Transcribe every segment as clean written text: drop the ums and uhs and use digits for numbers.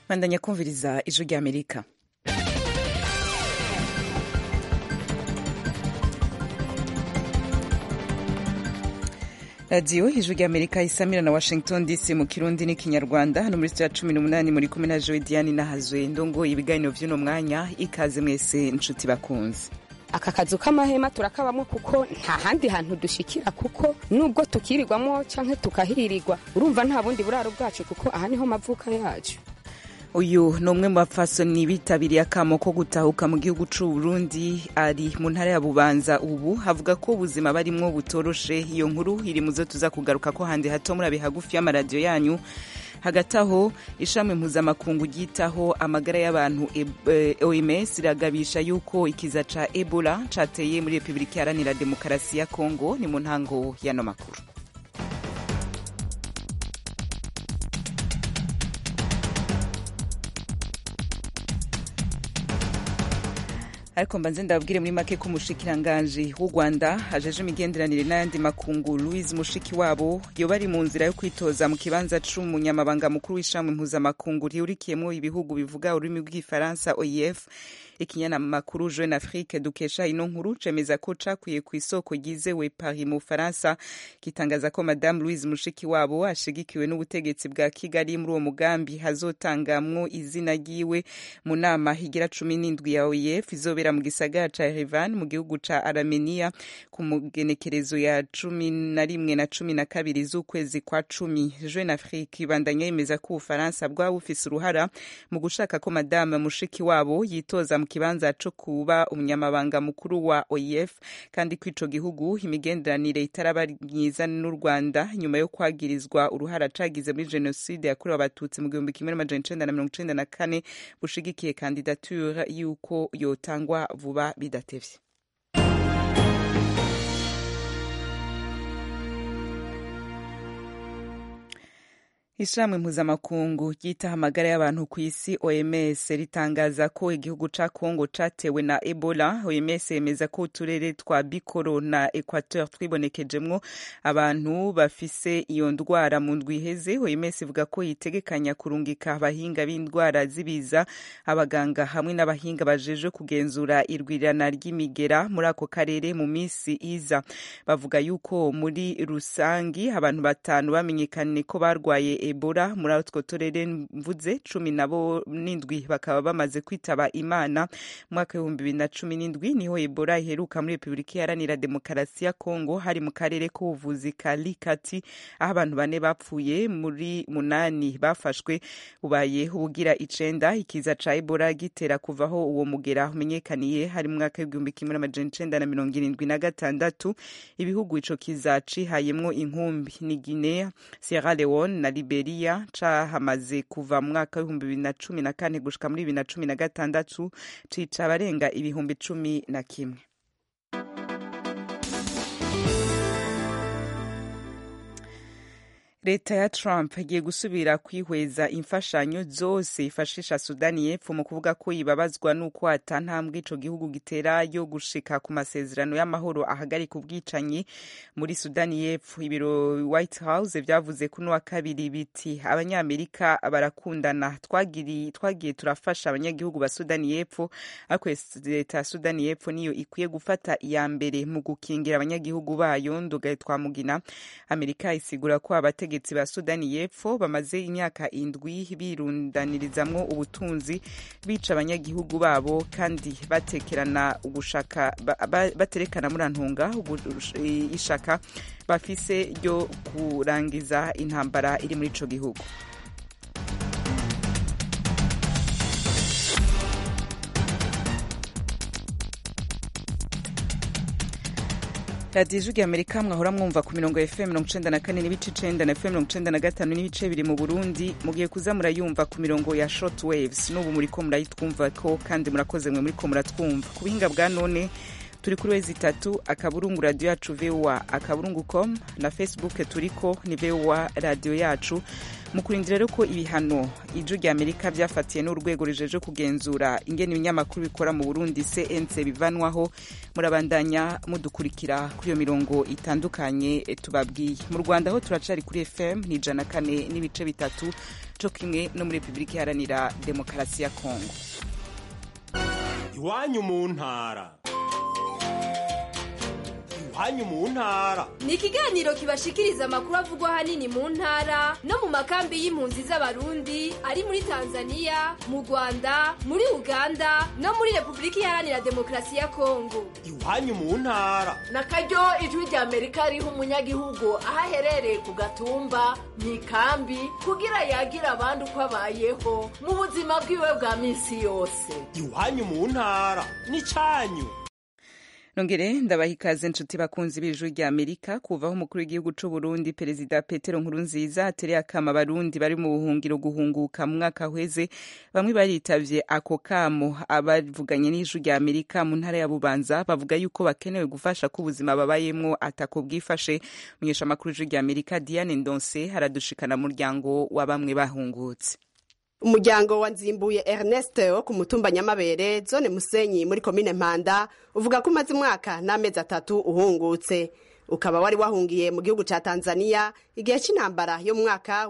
bandanya kumviriza ijwi ry'Amerika. radiyo ijwi ry'Amerika isamira na Washington DC mu kirundi n'ikinyarwanda. Hano muri studio ya 18 muri kumwe na Joy Diane Nahazwe ndongo ibiganiro vy'uno mwanya. Ikaze mwese nshuti bakunze. Aka kazu k'amahema turakabamwo kuko nta handi hantu dushikira, kuko nubwo tukirirwamo canke tukahirirwa urumva nta bundi buraro bwacu, kuko aha niho mavuka yacu. Uyu ni umwe mu bapfasoni bitabiriye akamo ko gutahuka mu gihugu c'u Burundi, ari mu ntara ya Bubanza. Ubu havuga ko ubuzima barimwo butoroshe. Iyo nkuru iri muzo tuza kugaruka ko handi hato muri hagufi y'amaradiyo yanyu. Hagati aho ishami mpuzamakungu ryitaho amagara y'abantu OMS iragabisha yuko ikiza ca Ebola cateye muri Republika Iharanira Demokarasi ya Kongo. Ni mu ntango y'ano makuru. Ariko mbanze ndababwire muri make ko umushikiranganji w'u Rwanda ajeje imigenderanire n'ayandi makungu Louise Mushikiwabo yoba ari mu nzira yo kwitoza mu kibanza c'umunyamabanga mukuru w'ishami mpuzamakungu rihurikiyemwo ibihugu bivuga ururimi rw'igifaransa OIF. Ikinyamakuru Jeune Afrique dukesha ino nkuru cemeza ko cakwiye ku isoko ryizewe Paris mu Faransa, kitangaza ko Madame Louise Mushikiwabo ashigikiwe n'ubutegetsi bwa Kigali muri uwo mugambi hazotangamwo izina ryiwe mu nama higira 17 ya OIF izobera mu gisagara ca Yerevan mu gihugu ca Armenia ku mugenekerezo ya 11 na 12 z'ukwezi kwa 10. Jeune Afrique ibandanya yemeza ko Ufaransa bwa bufise uruhara mu gushaka ko Madame Mushikiwabo yitoza mu kibanza co kuba umunyamabanga mukuru wa OIF, kandi ko ico gihugu imigenderanire itaraba myiza n'u Rwanda nyuma yo kwagirizwa uruhara cagize muri genocide yakorewe abatutsi mu 1994 bushigikiye kandidature yuko yotangwa vuba bidatevye. Ishami mpuzamakungu ryitaho amagara y'abantu ku isi OMS ritangaza ko igihugu ca Kongo catewe na Ebola. OMS yemeza ko uturere twa Bikoro na Equateur twibonekejemwo abantu bafise iyo ndwara mu ndwi iheze. OMS ivuga ko yitegekanya kurungika abahinga b'indwara zibiza, abaganga hamwe n'abahinga bajejwe kugenzura irwirana ry'imigera muri ako karere mu misi iza. Bavuga yuko muri rusangi abantu 5 bamenyekanye ko barwaye Ebola muri utwo turere mvuze 17 bakaba bamaze kwitaba Imana. Mwaka 2017 niho Ebola iheruka muri Republika Iharanira Demokarasi ya Kongo, hari mu karere k'ubuvuzi ka Likati, aho abantu 4 bapfuye muri 8 bafashwe. Ubaye ubugira 9 ikiza ca Ebola gitera kuvaho uwo mugera umenyekaniye hari mu mwaka 1976. Ibihugu ico kiza cihayemwo inkumbi ni Guinea, Sierra Leone na Liberia cahamaze kuva mu mwaka 2014 gushika muri 2016 cica abarenga 11,000. Leta ya Trump igiye gusubira kwihweza imfashanyo zose ifashisha Sudani y'Epfo mu kuvuga ko ibabazwa nuko atantambwe ico gihugu gitera yo gushika ku masezerano y'amahoro ahagarika ubwicanyi muri Sudani y'Epfo. Ibiro White House vyavuze kuno wa kabiri biti abanyamerika barakundana, twagiye turafasha abanyagihugu ba Sudani y'Epfo, ariko leta ya Sudani y'Epfo niyo ikwiye gufata iya mbere mu gukingira abanyagihugu bayo. Ndugaye twamugina Amerika isigura ko abategetsi ba Sudani y'Epfo bamaze imyaka 7 birundanirizamwo ubutunzi, bica abanyagihugu babo kandi baterekana murantunga ishaka bafise ryo kurangiza intambara iri muri ico gihugu. radiyo y'Amerika mwahora mwumva ku mirongo ya FM 94 n'ibice 9 na FM 95 n'ibice biri mu Burundi, mugiye kuza murayumva ku mirongo ya short waves. N'ubu muriko murayitwumva ko kandi murakoze mwe muriko muratwumva ku buhinga bwa none turi kuri wezi 3 akaburungu radio yacu VOA akaburungu.com na Facebook turiko ni VOA radio yacu. Mukurindira rero ko ibihano ijwi rya Amerika byafatiye n'urwego rijeje kugenzura ingene ibinyamakuru bikora mu Burundi CNC bivanwaho, murabandanya mudukurikira kuri iyo mirongo itandukanye tubabwiye. Mu Rwanda ho turacari kuri FM ni 104 n'ibice bitatu, cyo kimwe no muri Republika Iharanira Demokarasi ya Kongo. Iwanyu mu ntara. Iwanyu mu ntara ni ikiganiro kibashikiriza amakuru avugwa hanini mu ntara no mu makambi y'impunzi z'abarundi ari muri Tanzania, mu Rwanda, muri Uganda no muri Republika Iharanira Demokarasi ya Kongo. Iwanyu mu ntara nakaryo ijwi rya Amerika riha umunyagihugu aho aherereye ku gatumba mu ikambi kugira yagira abandi uko abayeho mu buzima bwiwe bwa minsi yose. Iwanyu mu ntara ni canyu. Nongere ndabaha ikaze nshuti bakunzi b'ijwi rya Amerika. Kuvaho umukuru w'igihugu c'u Burundi Perezida Petero Nkurunziza atereye akama abarundi bari mu buhungiro guhunguka mu mwaka uheze, bamwe baritavye ako kamo. Abavuganye n'ijwi rya Amerika mu ntara ya Bubanza bavuga yuko bakenewe gufasha ko ubuzima babayemwo atako bwifashe. Munyesha makuru y'ijwi rya Amerika Diane Ndonse haradushikana mu muryango wa bamwe bahungutse. Umuryango wa Nzimbuye Ernest wo ku mutumba Nyamabere zone Musenyi muri komine Mpanda uvuga ko umaze umwaka n'amezi 3 uhungutse, ukaba wari wahungiye mu gihugu ca Tanzania igihe c'intambara yo mu mwaka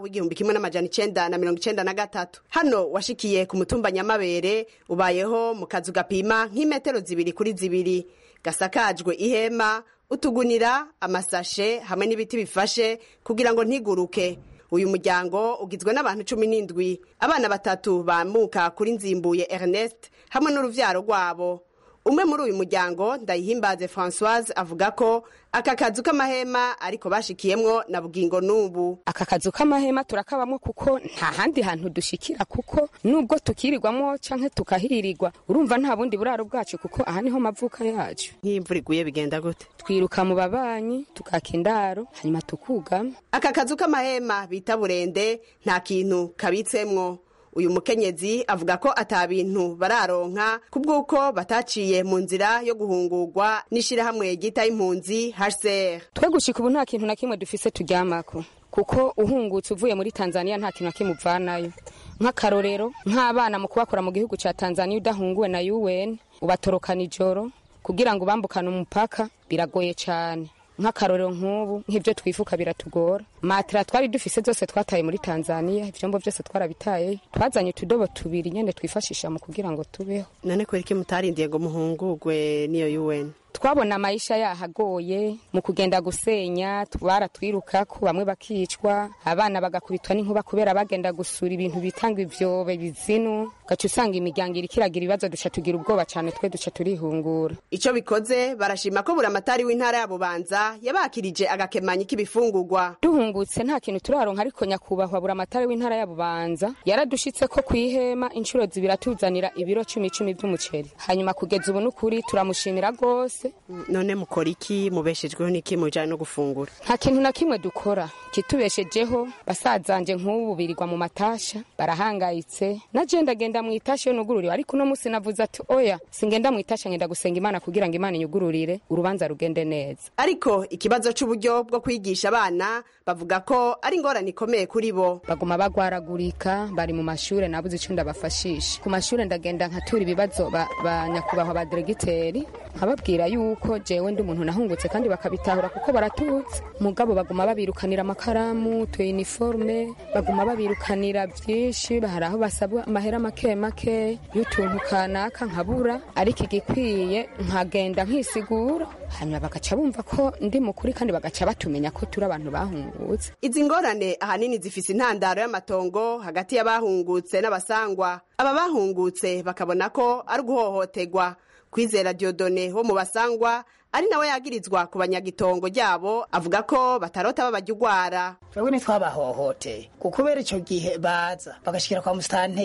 w'1993. Hano washikiye ku mutumba Nyamabere ubayeho mu kazu gapima nk'imetero 2 kuri 2 gasakajwe ihema, utugunira, amasashe hamwe n'ibiti bifashe kugira ngo ntiguruke. Uyu muryango ugizwe n'abantu 17, abana 3 bamuka kuri Nzimbuye Ernest hamwe n'uruvyaro rwabo. Umwe muri uyu muryango Ndayihimbaze Françoise avuga ko aka kazu k'amahema ariko bashikiyemwo na bugingo nubu. Aka kazu k'amahema turakabamwo kuko nta handi hantu dushikira, kuko nubwo tukirirwamo canke tukahirirwa urumva nta bundi buraro bwacu kuko aha niho mavuka yacu. Nk'imvura iguye bigenda gute? Twiruka mu babanyi tukakindaro hanyuma tukugama. Aka kazu k'amahema bita burende nta kintu kabitsemwo. Uyu mukenyezi avuga ko atabintu bararonka kubwuko bataciye mu nzira yo guhungurwa nishira hamwe gita impunzi HCR. Twe gushika ubu nta kintu na kimwe dufise turyamako, kuko uhungutse uvuye muri Tanzania nta kintu nakimuvanayo. Nk'akarorero nk'abana mu kubakora mu gihugu ca Tanzania udahunguwe na UN ubatorokana ijoro kugira ngo bambukane umupaka biragoye cyane. Nk'akarorero nk'ubu nk'ibyo twifuka biratugora. Matera twari dufise zose twataye muri Tanzania, ivyombo byose twarabitaye. Twazanye utudobo 2 nyene twifashisha mu kugira ngo tubeho. None ko iki mutarindiye ngo muhungurwe niyo UN? Twabona amayisha yahagoye mu kugenda gusenya, twiruka ko bamwe bakicwa, abana bagakubitwa n'inkuba kubera bagenda gusura ibintu bitanga ivyobe bizinu, gacu usanga imiryango irikiragira ibibazo duca tugira ubwoba cyane, twe duca turihungura. Ico bikoze barashima ko buramatari w'intara ya Bubanza yabakirije agakemanyi k'ibifungurwa. Duhungutse nta kintu turaronka, ariko nyakubahwa buramatari w'intara ya Bubanza yaradushitse ko kwihema inshuro 2 atuzanira ibiro 10 by'umuceri. Hanyuma kugeza ubu n'ukuri turamushimira gose. None mukora iki? Mubeshejweho n'iki mujanye no gufungura? Nta kintu na kimwe dukora kitubeshejeho. Basazanje nk'ubu birirwa mu matasha barahangayitse, naje ndagenda mu itasha yo nugururire, ariko no musi navuze ati oya singenda mu itasha, ngenda gusenga Imana kugira ngo Imana inyugururire urubanza rugende neza. Ariko ikibazo c'uburyo bwo kwigisha abana bavuga ko ari ingorane ikomeye kuri bo. Baguma bagwaragurika, bari mu mashure nabuze ico ndabafashisha. Ku mashure ndagenda nkatura ibibazo ba nyakubahwa ba diregiteri nkababwira yuko jewe ndi umuntu nahungutse kandi bakabitahura kuko baratutse. Mugabo baguma babirukanira amakaramu, tu uniforme, baguma babirukanira byinshi, baharaho basabwa amahera make y'utuntu kanaka nkabura, ariko igikwiye nkagenda nkisigura, hanyuma bagaca bumva ko ndi mukuri kandi bagaca batumenya ko turi abantu bahungutse. Izi ngorane ahanini zifise intandaro y'amatongo hagati y'abahungutse n'abasangwa. Aba bahungutse bakabona ko ari guhohoterwa. Kwizera Diodone wo mu basangwa ari nawe yagirizwa ku banyagitongo ryabo avuga ko batarota babajyugwara. Twebwe nitwabahohote kubera ico gihe baza bagashikira kwa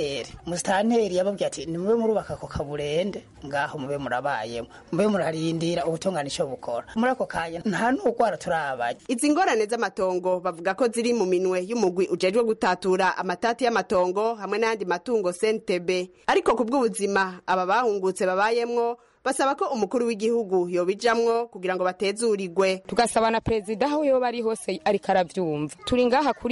mustanteri yababwiye ati nimube murubaka ko kaburende ngaho mube murabayemo, mube murarindira ubutunganisho bukora muri ako kanya nta n'ugwara turabaye. Izi ngorane z'amatongo bavuga ko ziri mu minwe y'umugwi ujejwe gutatura amatati y'amatongo hamwe n'andi matungo CNTB, ariko kubw'ubuzima aba bahungutse babayemwo basaba ko umukuru w'igihugu yobijamwo kugira ngo batezurirwe. Tugasaba na perezida aho yoba ari hose ariko aravyumva. Turi ngaha kuri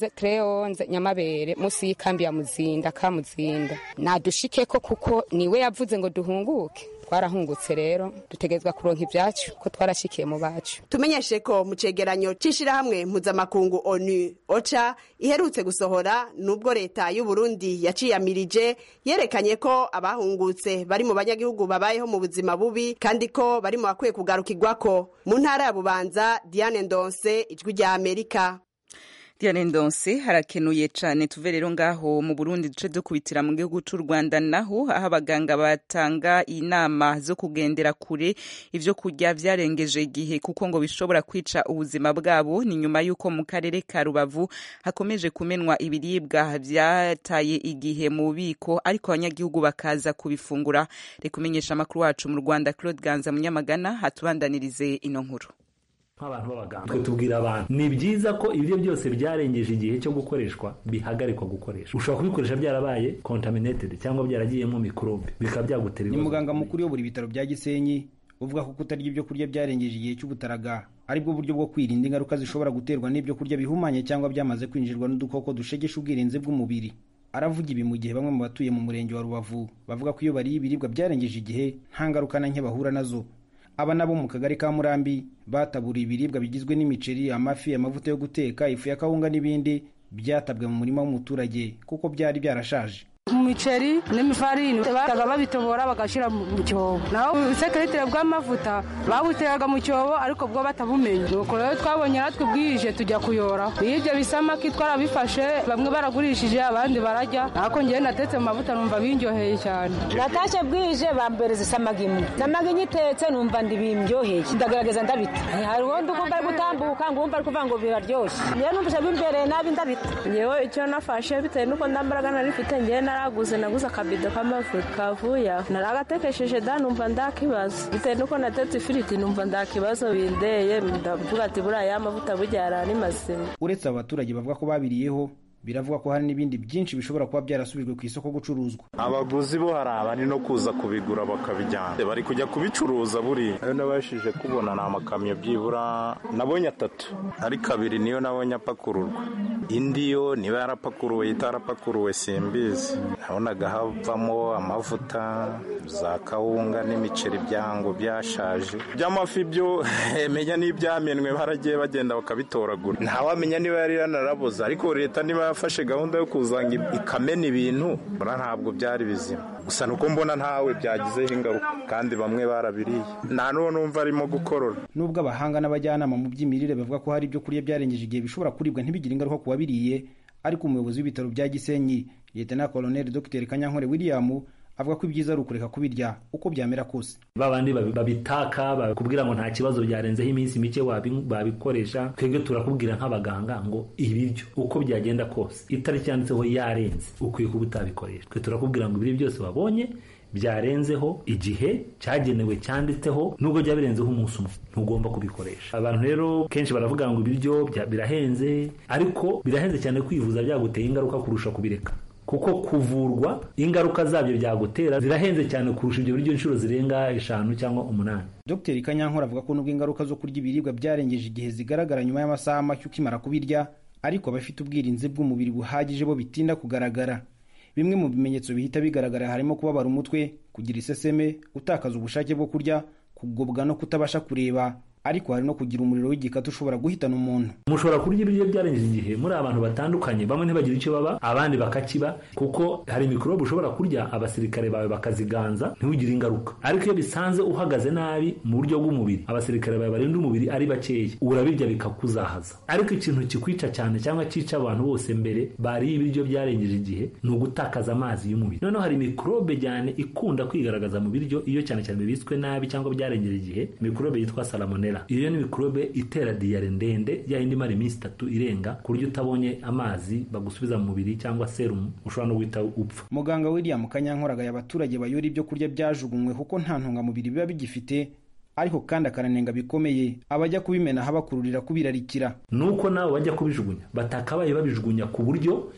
11 Nyamabere musi y'ikambi ya Muzinda ka Muzinda. Nadushikeko kuko niwe yavuze ngo duhunguke. Twarahungutse rero dutegezwa kuronka ivyacu ko twarashikiye mu bacu. Tumenyeshe ko mu cegeranyo c'ishirahamwe mpuzamakungu ONU OCHA iherutse gusohora nubwo leta y'u Burundi yaciyamirije yerekanye ko abahungutse bari mu banyagihugu babayeho mu buzima bubi kandi ko bari mu bakwiye kugarukirwako. Mu ntara ya Bubanza, Diane Ndonse, Ijwi rya Amerika. Diane Ndonse harakenuye cane. Tuve rero ngaho mu Burundi duce dukubitira mu gihugu c'u Rwanda naho aho abaganga batanga inama zo kugendera kure ivyo kurya vyarengeje igihe kuko ngo bishobora kwica ubuzima bwabo. Ni nyuma yuko mu karere ka Rubavu hakomeje kumenwa ibiribwa vyataye igihe mu bubiko ariko abanyagihugu bakaza kubifungura. Rekumenyesha amakuru wacu mu Rwanda Claude Ganza Munyamagana hatubandanirize ino nkuru. Nk'abantu b'abaganga twe tubwira abantu ni byiza ko ibyo byose byarengeje igihe cyo gukoreshwa bihagarikwa gukoresha. Ushobora kubikoresha byarabaye contaminated cyangwa byaragiyemo mikrobe bikaba byagutera ibibazo. Ni muganga mukuru yo buri bitaro bya Gisenyi uvuga ko kutarya ibyo kurya byarengeje igihe cy'ubutaraga ari bwo buryo bwo kwirinda ingaruka zishobora guterwa n'ibyo kurya bihumanye cyangwa byamaze kwinjirwa n'udukoko dushegesha ubwirinzi bw'umubiri. Aravuga ibi mu gihe bamwe mu batuye mu murenge wa Rubavu bavuga ko iyo bariye ibiribwa byarengeje igihe nta ngaruka na nke bahura nazo. Aba nabo mu kagari ka Murambi bataburiye ibiribwa bigizwe n'imiceri, amafi, amavuta yo guteka, ifu ya kawunga n'ibindi byatabwe mu murima w'umuturage kuko byari byarashaje. Imiceri n'imifarini bataga babitobora bagashira mu cyobo, naho ubusekreteri bw'amavuta babuteraga mu cyobo ariko bwo batabumenye. Nuko rero twabonye natwe bwije tujya kuyora ibyo bisamaki twarabifashe, bamwe baragurishije abandi barajya. Nako ngiye natetse mu mavuta numva binjoheye cyane. Natashe bwije bambereza isamagi imwe, samagi nyitetse numva ndibimjoheye, ndagerageza ndabita. Hari wondi ukumva ari gutambuka ngumva ari kuvuga ngo biraryoshye, niyo numvise bimbereye nabi ndabita. Yewe icyo nafashe bitewe nuko ndambaraga narifite ngiye naguze akabido k'amavuta kavuye naragatekesheje da numva ndakibazo, bitewe nuko natetse ifiriti numva ndakibazo bindeye, ndavuga ati buriya amavuta bujyara ni mazima. Uretse abaturage bavuga ko babiriyeho, biravuga ko hari n'ibindi byinshi bishobora kuba byarasubijwe ku isoko gucuruzwa. Abaguzi bo hari abari no kuza kubigura bakabijyana, bari kujya kubicuruza. Buri ayo nabashije kubona ni amakamyo byibura nabonye 3 ariko 2 niyo nabonye apakururwa, indi yo niba yarapakuruwe itarapakuruwe simbizi. Nabonaga havamo amavuta, za kawunga n'imiceri byango byashaje. By'amafi byo menya n'ibyamenwe baragiye bagenda bakabitoragura, ntawamenya niba yari yanaraboza, ariko leta niba yafashe gahunda yo kuzanga ikamena ibintu ntabwo byari bizima. Gusa nuko mbona ntawe byagizeho ingaruka kandi bamwe barabiriye, nta n'uwo numva arimo gukorora. Nubwo abahanga n'abajyanama mu by'imirire bavuga ko hari ibyo kurya byarengeje igihe bishobora kuribwa ntibigire ingaruka ku wabiriye, ariko umuyobozi w'ibitaro bya Gisenyi Lieutenant Colonel Dr Kanyankore William avuga ko ibyiza ari ukureka kubirya uko byamera kose. Babandi babitaka bakubwira ngo nta kibazo byarenzeho iminsi mike babikoresha, twebwe turakubwira nk'abaganga ngo ibiryo uko byagenda kose itariki yanditseho yarenze ukwiye kuba utabikoresha. Twe turakubwira ngo ibiri byose wabonye byarenzeho igihe cyagenewe cyanditseho nubwo byabirenzeho umunsi umwe ntugomba kubikoresha. Abantu rero kenshi baravuga ngo ibiryo birahenze, ariko birahenze cyane kwivuza byaguteye ingaruka kurusha kubireka, kuko kuvurwa ingaruka zabyo byagutera zirahenze cyane kurusha ibyo biryo inshuro zirenga 5 cyangwa 8. Dr Kanyankore avuga ko nubwo ingaruka zo kurya ibiribwa byarengeje igihe zigaragara nyuma y'amasaha make ukimara kubirya, ariko abafite ubwirinzi bw'umubiri buhagije bo bitinda kugaragara. Bimwe mu bimenyetso bihita bigaragara harimo kubabara umutwe, kugira iseseme, gutakaza ubushake bwo kurya, kugobwa no kutabasha kureba, ariko hari no kugira umuriro w'igikatu ushobora guhitana umuntu. Mushobora kurya ibiryo byarengeje igihe muri abantu batandukanye, bamwe ntibagira icyo baba abandi bakakiba, kuko hari mikorobe ushobora kurya abasirikare bawe bakaziganza ntiwigire ingaruka. Ariko iyo bisanze uhagaze nabi mu buryo bw'umubiri, abasirikare bawe barinda umubiri ari bakeya, urabirya bikakuzahaza. Ariko ikintu kikwica cyane cyangwa cyica abantu bose mbere bariye ibiryo byarengeje igihe ni ugutakaza amazi y'umubiri. Noneho hari mikorobe cyane ikunda kwigaragaza mu biryo iyo cyane cyane bibitswe nabi cyangwa byarengeje igihe, mikorobe yitwa salmonella. Iyo ni mikorobe itera diyare ndende yindi mara iminsi 3 irenga, ku buryo utabonye amazi bagusubiza mu mubiri cyangwa serum ushobora no guhita upfa. Muganga William Kanyankore abaturage bayora ibyo kurya byajugunywe kuko nta ntungamubiri biba bigifite, ariko kandi akaranenga bikomeye abajya kubimena habakururira kubirarikira. Nuko nawe bajya kubijugunya batakabaye babijugunya ku buryo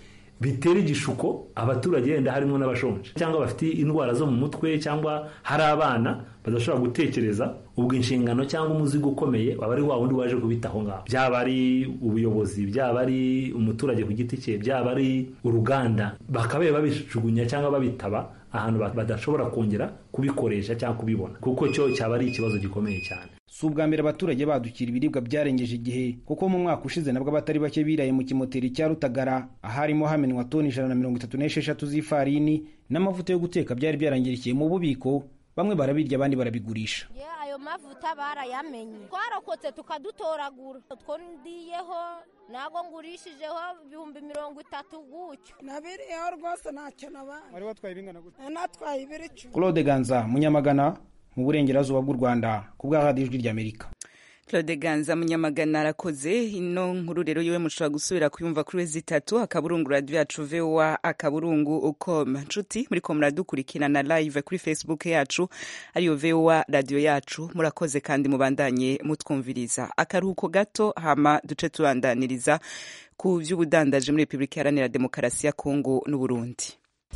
bitera igishuko abaturage yenda harimo n'abashonje cyangwa bafite indwara zo mu mutwe cyangwa hari abana badashobora gutekereza, ubwo inshingano cyangwa umuzigo ukomeye waba ari wa wundi waje kubitaho ngaho, byaba ari ubuyobozi, byaba ari umuturage ku giti cye, byaba ari uruganda, bakabaye babijugunya cyangwa babitaba ahantu badashobora kongera kubikoresha cyangwa kubibona, kuko cyo cyaba ari ikibazo gikomeye cyane. Si ubwa mbere abaturage badukira ibiribwa byarengeje igihe, kuko mu mwaka ushize nabwo abatari bake biraye mu kimoteri cya Rutagara aharimo hamenwa toni 136 z'ifarini n'amavuta yo guteka byari byarangirikiye mu bubiko, bamwe barabirya abandi barabigurisha. Ayo mavuta barayamenye, twarokotse tukadutoragura, twondiyeho nago ngurishijeho 30 gutyo, nabiriyeho rwose ntacyo nabana. Wari watwaye bingana gute? Natwaye ibiricu. Claude Ganza, Munyamagana, mu burengerazuba bw'u Rwanda, ku bwa Radio Ijwi ry'Amerika. Claude Ganza Munyamagana arakoze. Ino nkuru rero yewe mushobora gusubira kuyumva kuri wezi3 akaburungu radio yacu VOA akaburungu.com. Nshuti muriko muradukurikirana live kuri Facebook yacu ariyo VOA radio yacu, murakoze kandi mubandanye mutwumviriza. Akaruhuko gato hama duce tubandaniriza ku vy'ubudandaje muri Republika Iharanira Demokarasi ya Kongo n'u Burundi.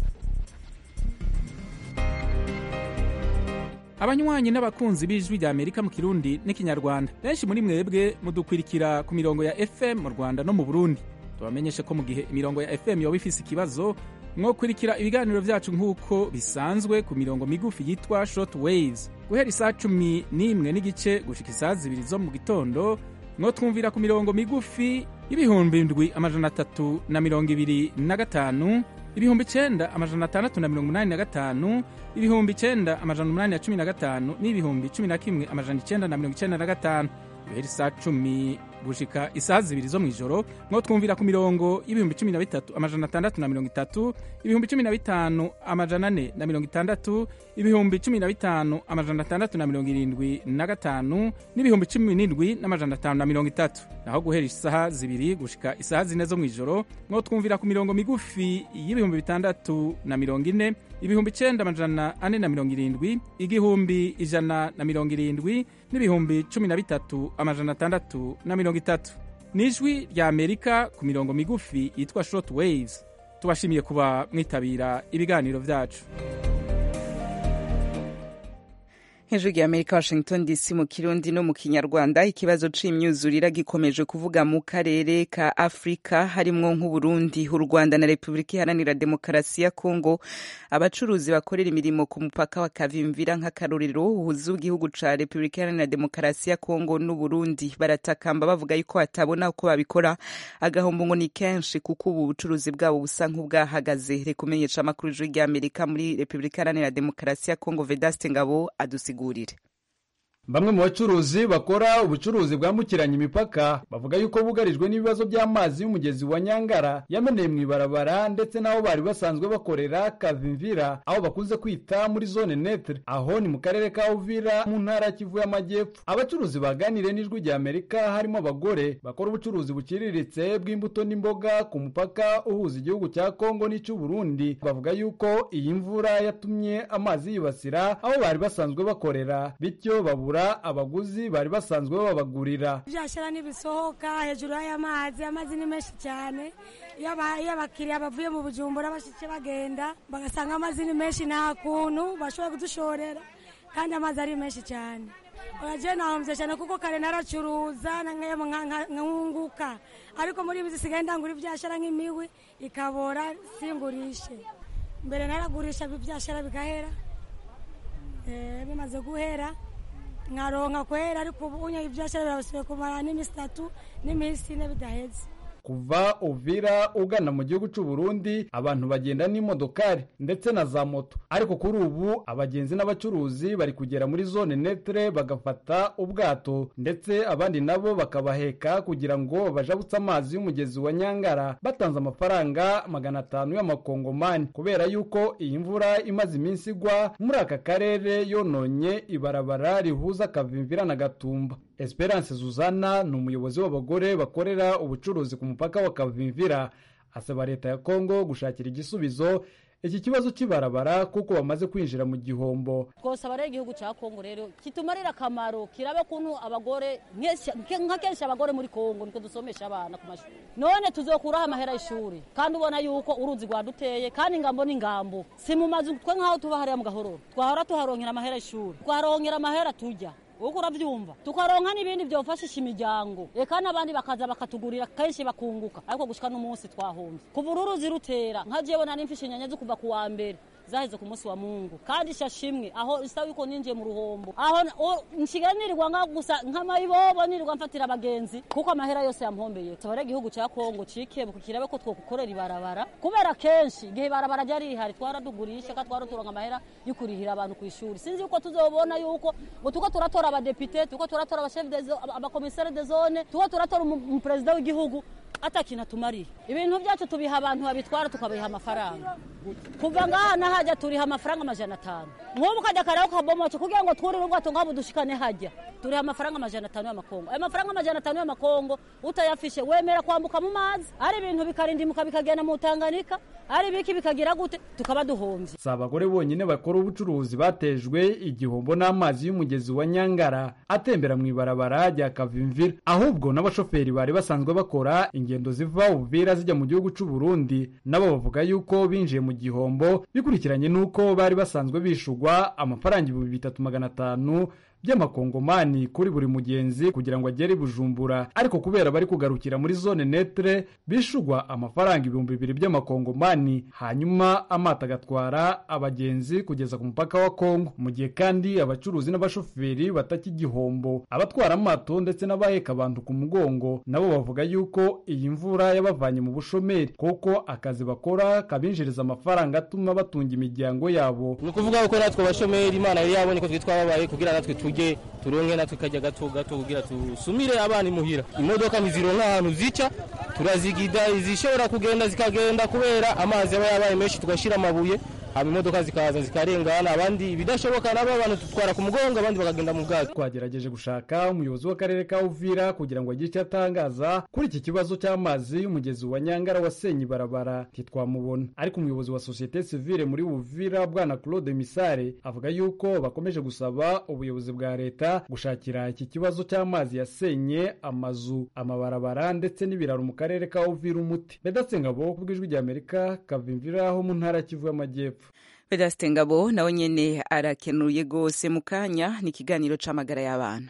Abanywanyi n'abakunzi b'Ijwi ry'Amerika mu Kirundi n'ikinyarwanda, benshi muri mwebwe mudukwirikira ku mirongo ya FM mu Rwanda no mu Burundi. Tubamenyeshe ko mu gihe imirongo ya FM yoba ifise ikibazo, mwokurikira ibiganiro vyacu nk'uko bisanzwe ku mirongo migufi yitwa short waves guhera isaa 11:15 gushika isaa 2 zo mu gitondo. Mwotwumvira ku mirongo migufi y'ibihumbi 7,325, ibihumbi 9,685, ibihumbi 9,815 n'ibihumbi 11,995. Guhera isaa 10 gushika isaa 2 zo mw'ijoro mwotwumvira ku mirongo y'ibihumbi 13,630, ibihumbi 15,460, ibihumbi 15,675 n'ibihumbi 17,530. Naho guhera isaha 2 gushika isaha 4 zo mw'ijoro mwotwumvira ku mirongo migufi y'ibihumbi 640, ibihumbi 9,470, igihumbi 170 n'ibihumbi 13,630. Nijwi rya Amerika ku mirongo migufi yitwa short waves. Tubashimiye kuba mwitabira ibiganiro vyacu. Hejuru ya Amerika, Washington DC mu Kirundi no mu Kinyarwanda. Ikibazo c'imyuzurira gikomeje kuvuga mu karere ka Afrika harimwo nk'u Burundi, u Rwanda na Republika Iharanira Demokarasi ya Kongo. Abacuruzi bakorera imirimo ku mupaka wa Kavimvira nk'akarorero uhuza igihugu ca Republika Iharanira Demokarasi ya Kongo n'u Burundi baratakamba bavuga yuko batabona uko babikora. Agahombo ngo ni kenshi kuko ubu bucuruzi bwabo busa nk'ubwahagaze. Rekumenyesha amakuru y'Ijwi rya Amerika muri Republika Iharanira Demokarasi ya Kongo, Vedaste Ngabo adusigurire. Bamwe mu bacuruzi bakora ubucuruzi bwambukiranya imipaka bavuga yuko bugarijwe n'ibibazo by'amazi y'umugezi wa Nyangara yameneye mu ibarabara, ndetse naho bari basanzwe bakorera Kavimvira, aho bakunze kwita muri zone neutre, aho ni mu karere ka Uvira mu ntara Kivu y'Amajyepfo. Abacuruzi baganiriye n'Ijwi rya Amerika harimo abagore bakora ubucuruzi buciriritse bw'imbuto n'imboga ku mupaka uhuza igihugu cya Kongo n'ic'u Burundi, bavuga yuko iyi mvura yatumye amazi yibasira aho bari basanzwe bakorera, bityo babura abaguzi bari basanzwe babagurira. Byashara nibisohoka hejuru y'amazi, amazi ni menshi cyane. Iyo abakiriya bavuye mu Bujumbura bashike bagenda bagasanga amazi ni menshi, nta kuntu bashobora kudushorera kandi amazi ari menshi cyane. Oje nahomvye cyane kuko kare naracuruza nkunguka, ariko muri ibi zisigaye ndangura ibyashara nk'imiwi ikabora singurishe. Mbere naragurisha ibyashara bigahera, bimaze guhera nkaronka kwera, ariko ubunya ibyashara birabasibe kumara n'imisi 3 n'imisi 4 bidaheze. Kuva Uvira ugana mu gihugu cy'u Burundi abantu bagenda n'imodokari ndetse na za moto, ariko kuri ubu abagenzi n'abacuruzi bari kugera muri zone neutre bagafata ubwato, ndetse abandi nabo bakabaheka kugira ngo bajabutse amazi y'umugezi wa Nyangara batanze amafaranga 500 y'amakongomani, kubera yuko iyi mvura imaze iminsi igwa muri aka karere yononye ibarabara rihuza Kavimvira na Gatumba. Esperance Zuzana ni umuyobozi w'abagore bakorera ubucuruzi ku mupaka wa Kavimvira, asaba leta ya Kongo gushakira igisubizo iki kibazo cy'ibarabara kuko bamaze kwinjira mu gihombo. Twose abare igihugu cya Kongo rero kitumarira akamaro kirabe kuntu abagore nka kenshi abagore muri Kongo niko dusomesha abana ku mashuri. None tuzokuraho amahera y'ishuri kandi ubona yuko uruzi rwaduteye kandi ingambo n'ingambo si mu mazu twe nkaho tuba hariya mu Gahororo twahora tuharonkera amahera y'ishuri twaronkera amahera tujya uko uravyumva tukaronka n'ibindi byofashisha imiryango eka n'abandi bakaza bakatugurira kenshi bakunguka ariko gushika n'umunsi twahomvye kuva uruzi rutera nka jewe nari mfishe inyanya zo kuva ku wa mbere zaheze ku munsi wa Mungu kandi shashimwe aho isawi ko ninjiye mu ruhombo aho nshiganirirwa nga gusa nk'amayibobo nirirwa mfatira abagenzi kuko amahera yose yampombeye tabare igihugu cya Kongo cikebe kukirabe ko twokukorera ibarabara kubera kenshi gihe barabara ryari rihari twaradugurisha ka twaroturonka amahera yukurihira abantu ku ishuri sinzi uko tuzobona yuko ngo tuko turatora abadepite tuko turatora abachef de abakomisare de zone tuko turatora umupresident w'igihugu atakina tumari ibintu byacu tubiha abantu babitwara tukabiha amafaranga kuva ngaha nahajya turiha amafaranga 500 nk'ubu kajya karao kabomoce kugira ngo twuri rugwato ngabo dushikane hajya turiha amafaranga 500 y'amakongo ayo mafaranga 500 y'amakongo utayafishe wemera kwambuka mu mazi ari ibintu bikarindimuka bikagenda mu Tanganyika ari biki bikagira gute tukaba duhomvye. Sabagore bonyine bakora ubucuruzi batejwe igihombo n'amazi y'umugezi wa Nyangara atembera mu ibarabara rya Kavimvira ahubwo n'abashoferi bari basanzwe bakora ingendo ziva Uvira zijya mu gihugu cy'u Burundi nabo bavuga yuko binjiye mu gihombo bikurikiranye nuko bari basanzwe bishugwa amafaranga 3500 by'amakongomani kuri buri mugenzi kugira ngo agere Bujumbura ariko kubera bari kugarukira muri zone netre bishugwa amafaranga 2000 by'amakongomani hanyuma amata gatwara abagenzi kugeza ku mupaka wa Kongo mu gihe kandi abacuruzi n'abashoferi bataki igihombo abatwara amato ndetse n'abaheka abantu ku mugongo nabo bavuga yuko iyi mvura yabavanye mu bushomeri kuko akazi bakora kabinjiriza amafaranga atuma batunga imiryango yabo. Ni kuvuga ko natwe bashomeri Imana yari yabonye ko twitwababaye kugira natwe tujye turonke natwe kajya gato kugira tusumire abana imuhira imodoka nizironka ahantu zica turazigida izishobora kugenda zikagenda kubera amazi aba yabaye menshi tugashira amabuye haba imodoka zikaza zikarengana abandi bidashoboka nabo abantu tutwara ku mugongo abandi bakagenda mu bwato. Twagerageje gushaka umuyobozi w'akarere ka Uvira kugira ngo agire icyo atangaza kuri iki kibazo cy'amazi y'umugezi wa Nyangara wasenye barabara ntitwamubona ariko umuyobozi wa societe civile muri Uvira bwana Claude Misare avuga yuko bakomeje gusaba ubuyobozi bwa leta gushakira iki kibazo cy'amazi yasenye amazu amabarabara ndetse n'ibiraro mu karere ka Uvira umuti. Vedaste Ngabo kubw'ijwi rya Amerika Kavimvira ho mu ntara Kivu y'Amajyepfo. Vedaste Ngabo nawe nyene arakenuye gose mu kanya ni kiganiro c'amagara y'abantu.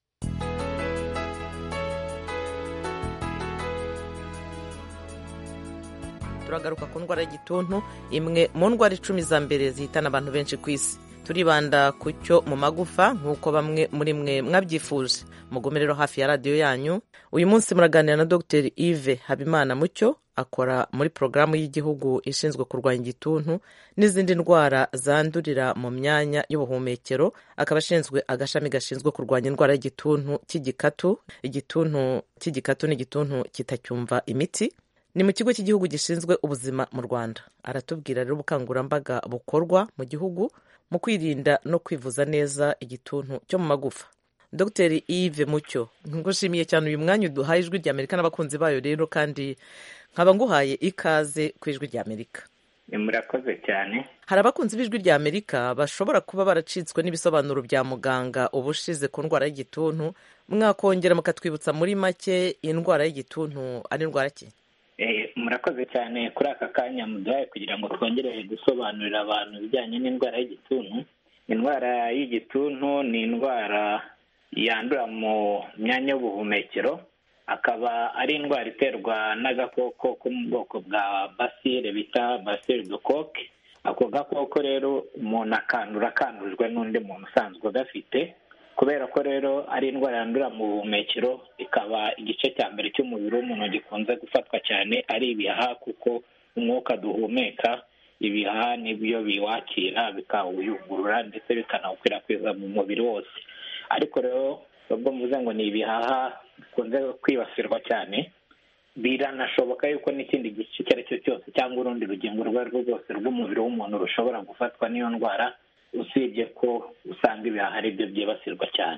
Turagaruka ku ndwara y'igituntu imwe mu ndwara 10 za mbere zihitana abantu benshi ku isi. Turibanda ku cyo mu magufa nk'uko bamwe muri mwe mwabyifuje. Mugomerero hafi ya radio yanyu. Uyu munsi muraganira na Dr. Yves Habimana Mucyo akora muri programu y'igihugu ishinzwe kurwanya igituntu n'izindi ndwara zandurira mu myanya y'ubuhumekero akaba ashinzwe agashami gashinzwe kurwanya indwara y'igituntu cy'igikatu. Igituntu cy'igikatu ni igituntu kitacyumva imiti. Ni mu kigo cy'igihugu gishinzwe ubuzima mu Rwanda. Aratubwira rero ubukangurambaga bukorwa mu gihugu mu kwirinda no kwivuza neza igituntu cyo mu magufa. Dr. Yves Mucyo ngushimiye cyane uyu mwanya uduhaye ijwi rya Amerika n'abakunzi bayo rero kandi nkaba nguhaye ikaze ku ijwi rya Amerika. Murakoze cyane. Hari abakunzi b'ijwi rya Amerika bashobora kuba baracitswe n'ibisobanuro bya muganga ubushize ku ndwara y'igituntu mwakongera mukatwibutsa muri make indwara y'igituntu ari indwara ki? Murakoze cyane kuri aka kanya muduhaye kugira ngo twongerere gusobanurira abantu ibijyanye n'indwara y'igituntu. Indwara y'igituntu ni indwara yandura mu myanya y'ubuhumekero akaba ari indwara iterwa n'agakoko ko mu bwoko bwa bacille bita bacille de coque. Ako gakoko rero umuntu akandujwe n'undi muntu usanzwe gafite kubera ko rero ari indwara yandura mu buhumekero ikaba igice cya mbere cy'umubiri w'umuntu gikunze gufatwa cyane ari ibihaha kuko umwuka duhumeka ibihaha nibyo biwakira bikawuyungurura ndetse bikanawukwirakwiza mu mubiri wose. Ariko rero ubwo mvuze ngo ni ibihaha bikunze kwibasirwa cyane biranashoboka yuko n'ikindi gice icyo ari cyo cyose cyangwa urundi rugingo urwo ari rwo rwose rw'umubiri w'umuntu rushobora gufatwa n'iyo ndwara usibye ko usanga ibihaha ari byo byibasirwa cyane.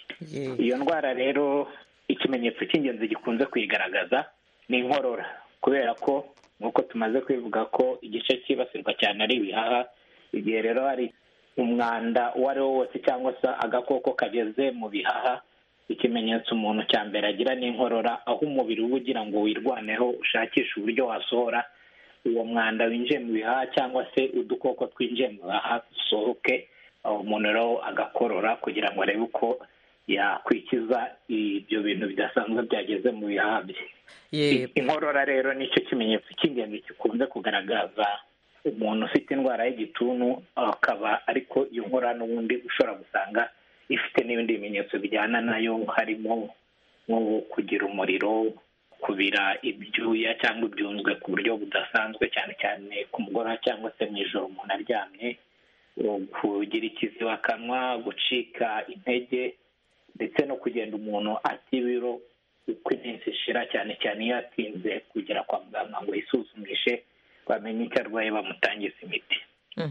Iyo ndwara rero ikimenyetso cy'ingenzi gikunze kuyigaragaza ni inkorora kubera ko nk'uko tumaze kwivuga ko igice cyibasirwa cyane ari ibihaha. Igihe rero hari umwanda uwo ari wo wose cyangwa se agakoko kageze mu bihaha, ikimenyetso umuntu cya mbere agira n'inkorora, aho umubiri uba ugira ngo wirwaneho ushakishe uburyo wasohora uwo mwanda winjiye mu bihaha cyangwa se udukoko twinjiye mu bihaha dusohoke, aho umuntu rero agakorora kugira ngo arebe uko yakwikiza ibyo bintu bidasanzwe byageze mu bihaha bye. Inkorora rero nicyo kimenyetso cy'ingenzi gikunze kugaragaza umuntu ufite indwara y'igituntu, akaba ariko iyo nkorora n'ubundi ushobora gusanga ifite n'ibindi bimenyetso bijyana nayo, harimo nko kugira umuriro, kubira ibyuya cyangwa ibyunzwe ku buryo budasanzwe, cyane cyane ku mugoroba cyangwa se mu ijoro umuntu aryamye, kugira ikizibakanwa, gucika intege, ndetse no kugenda umuntu ata ibiro uko iminsi ishira, cyane cyane iyo atinze kugera kwa muganga ngo yisuzumishe bamenye icyo arwaye bamutangiza imiti.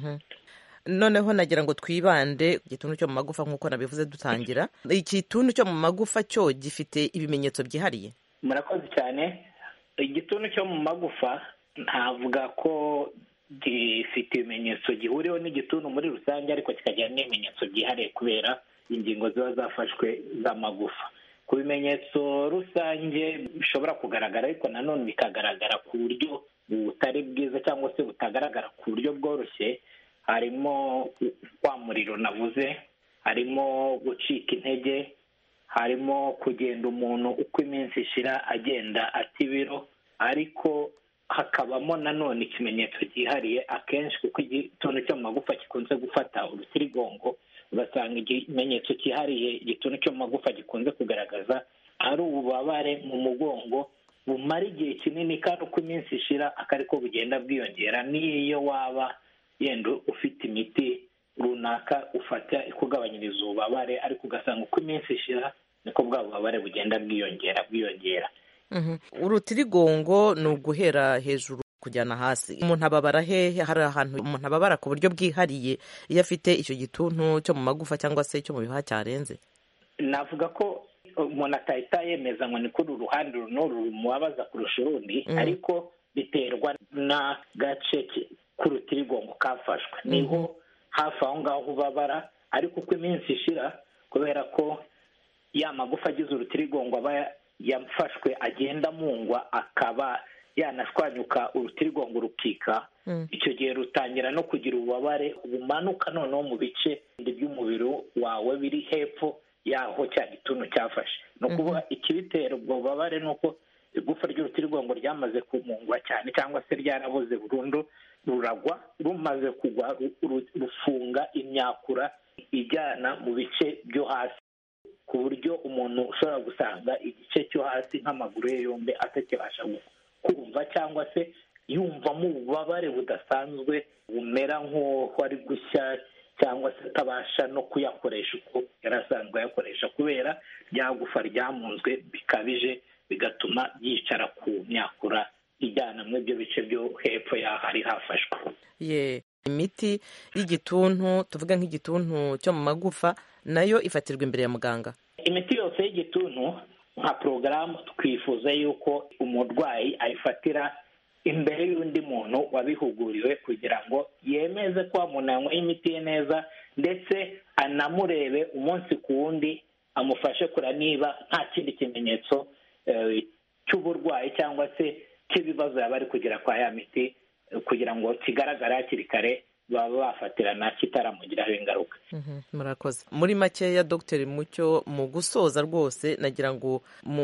Noneho nagira ngo twibande igituntu cyo mu magufa nk'uko nabivuze dutangira. Igituntu cyo mu magufa cyo gifite ibimenyetso byihariye? Murakoze cyane. Igituntu cyo mu magufa ntavuga ko gifite ibimenyetso gihuriweho n'igituntu muri rusange, ariko kikagira n'ibimenyetso byihariye kubera ingingo ziba zafashwe z'amagufa. Ku bimenyetso rusange bishobora kugaragara, ariko nanone bikagaragara ku buryo butari bwiza cyangwa se butagaragara ku buryo bworoshye, harimo wa muriro navuze, harimo gucika intege, harimo kugenda umuntu uko iminsi ishira agenda ata ibiro, ariko hakabamo nanone ikimenyetso cyihariye akenshi kuko igituntu cyo mu magufa gikunze gufata urutirigongo, ugasanga ikimenyetso cyihariye igituntu cyo mu magufa gikunze kugaragaza ari ububabare mu mugongo bumara igihe kinini, kandi uko iminsi ishira akariko bugenda bwiyongera. N'iyo waba yenda ufite imiti runaka ufata ikugabanyiriza ububabare, ariko ugasanga uko iminsi ishira niko bwa bubabare bugenda bwiyongera. Urutirigongo ni uguhera hejuru kujyana hasi. Umuntu ababara hehe? Hari ahantu umuntu ababara ku buryo bwihariye iyo afite icyo gituntu cyo mu magufa cyangwa se cyo mu bihaha cyarenze? Navuga ko umuntu atahita yemeza ngo ni kuri uruhande rumubabaza kurusha urundi, ariko biterwa n'agace k'urutirigongo kafashwe, niho hafi aho ngaho ubabara. Ariko uko iminsi ishira, kubera ko ya magufa agize urutirigongo aba yafashwe agenda amungwa, akaba yanashwanyuka urutirigongo rukika, icyo gihe rutangira no kugira ububabare bumanuka noneho mu bice by'umubiri wawe biri hepfo yaho cya gituntu cyafashe. No kuvuga ikibitera ubwo bubabare ni uko igufa ry'urutirigongo ryamaze kumungwa cyane cyangwa se ryaraboze burundu, ruragwa, rumaze kugwa rufunga imyakura ijyana mu bice byo hasi, ku buryo umuntu ushobora gusanga igice cyo hasi nk'amaguru ye yombi atakibasha kumva, cyangwa se yumvamo ububabare budasanzwe bumera nk'uko ari gushya, cyangwa se atabasha no kuyakoresha uko yari asanzwe ayakoresha kubera rya gufa ryamunzwe bikabije, bigatuma yicara ku myakura ijyana muri ibyo bice byo hepfo y'ahari hafashwe. Imiti y'igituntu, tuvuga nk'igituntu cyo mu magufa, nayo ifatirwa imbere ya muganga? Imiti yose y'igituntu nka porogaramu twifuza yuko umurwayi ayifatira imbere y'undi muntu wabihuguriwe, kugira ngo yemeze ko umuntu yanyweye imiti ye neza, ndetse anamurebe umunsi ku wundi, amufashe kura niba nta kindi kimenyetso cy'uburwayi cyangwa se cy'ibibazo yaba ari kugira kwa ya miti, kugira ngo kigaragare hakiri kare baba bafatirana kitaramugiraho ingaruka. Murakoze. Muri makeya Dr. Mucyo, mu gusoza rwose nagira ngo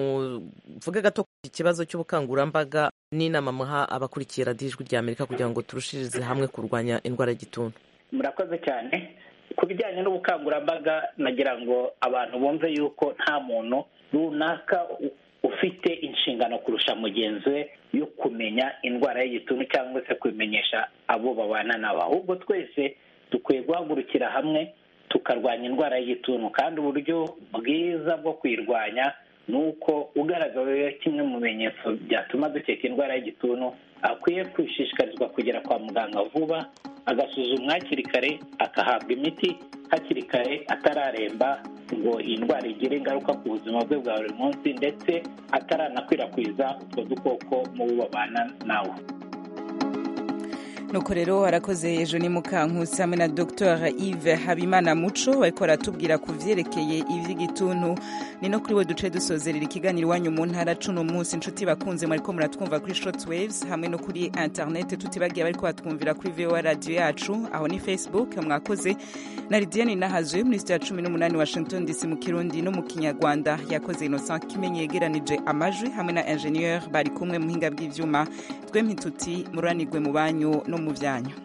muvuge gato ku kibazo cy'ubukangurambaga n'inama muha abakurikira Ijwi ry'Amerika kugira ngo turushirize hamwe kurwanya indwara y'igituntu. Murakoze cyane. Ku bijyanye n'ubukangurambaga, nagira ngo abantu bumve yuko nta muntu runaka ufite inshingano kurusha mugenzi we yo kumenya indwara y'igituntu cyangwa se kubimenyesha abo babana nabo, ahubwo twese dukwiye guhagurukira hamwe tukarwanya indwara y'igituntu. Kandi uburyo bwiza bwo kuyirwanya ni uko ugaragaweho kimwe mu bimenyetso byatuma dukeka indwara y'igituntu akwiye kwishishikarizwa kugera kwa muganga vuba, agasuzumwa hakiri kare, akahabwa imiti hakiri kare atararemba ngo iyi ndwara igire ingaruka ku buzima bwe bwa buri munsi, ndetse ataranakwirakwiza utwo dukoko mu bo babana nawe. nuko rero arakoze ejo ni Mukankusi hamwe na Dr Yves Habimana Muco bariko baratubwira ku vyerekeye ivy'igituntu. Ni no kuri we duce dusozerera ikiganiro iwanyu mu ntara cuno munsi inshuti bakunze mwariko muratwumva kuri shortwaves hamwe no kuri internet tutibagiye bariko batwumvira kuri VOA radio yacu aho ni Facebook. Mwakoze na Lidiane Nahazwe muri studio 18 Washington DC mu Kirundi no mu Kinyarwanda, yakoze Innocent Kimenyi yegeranije amajwi hamwe na ingenieur bari kumwe mu hinga bw'ivyuma. Twempi tuti muranirwe mu banyu no mu vyanyu.